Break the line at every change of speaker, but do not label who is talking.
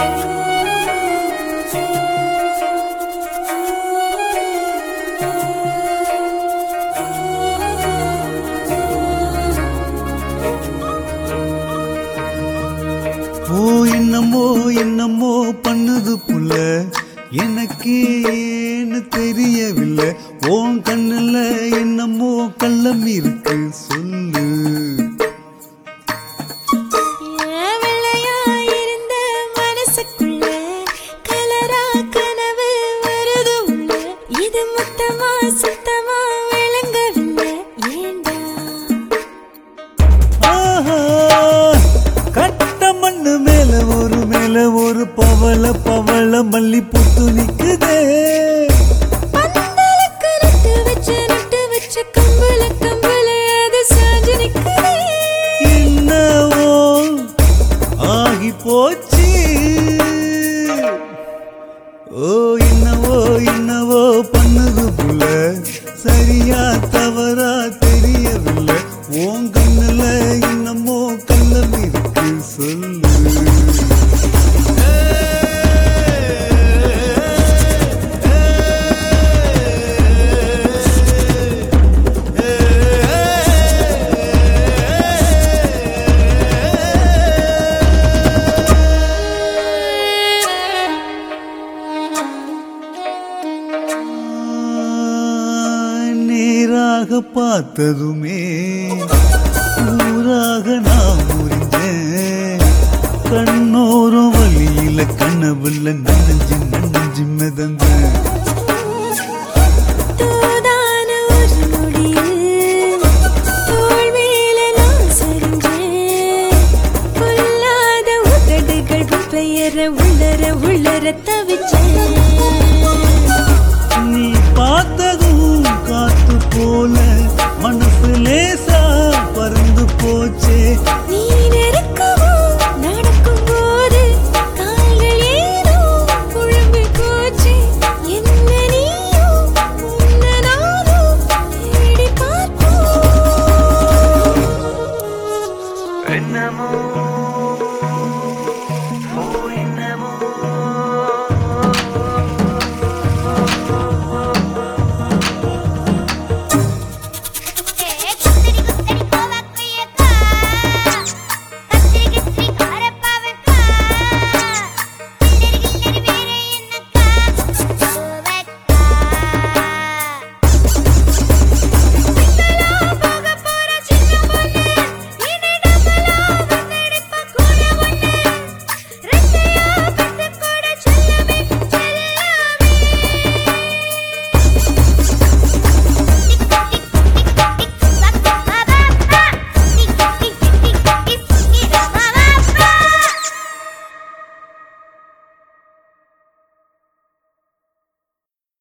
என்னமோ என்னமோ பண்ணுது புள்ள, எனக்கு ஏன்னு தெரியவில்லை. உன் கண்ணுல என்னமோ கள்ளம் இருக்கு, சொல்லு.
வெள்ளையாயிருந்த மனசுக்குள்ள கலரா கனவு வருது உள்ள. இது மொத்தமா சுத்தமா விளங்கவில்லை, ஏண்டா?
கட்ட மண்ணு மேல ஒரு பவள பவள மல்லி பூத்து நிக்குதே.
பந்தலுக்கு நட்டு வச்ச கம்பள கம்பள அது சாஞ்சு நிக்குதே.
என்னவோ ஆகி போச்சு. ஓ என்னவோ என்னவோ பண்ணுது புள்ள, சரியா தவறா தெரியவில்லை. உன் கண்ணுல என்னமோ கள்ளம் இருக்கு, சொல்லு. நேராக பார்த்ததுமே ஊராக நான் முறிஞ்சேன். கண்ணோரம் வழியில கனவுல நனைஞ்சு மிதந்த.
தூதான ஒரு நொடியில் தோள் மேல நான் சரிஞ்சேன். கொல்லாத உதடுகள் பெயர உள்ளர உள்ளர தவிச்சேன்.